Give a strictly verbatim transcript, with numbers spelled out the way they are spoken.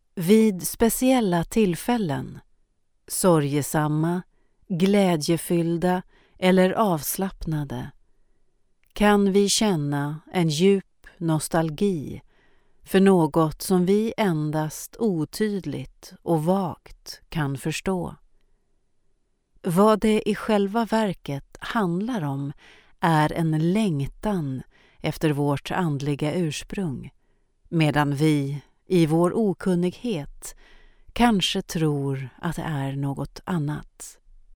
Vid speciella tillfällen, sorgesamma, glädjefyllda eller avslappnade, kan vi känna en djup nostalgi för något som vi endast otydligt och vagt kan förstå. Vad det i själva verket handlar om är en längtan efter vårt andliga ursprung, medan vi i vår okunnighet kanske tror att det är något annat.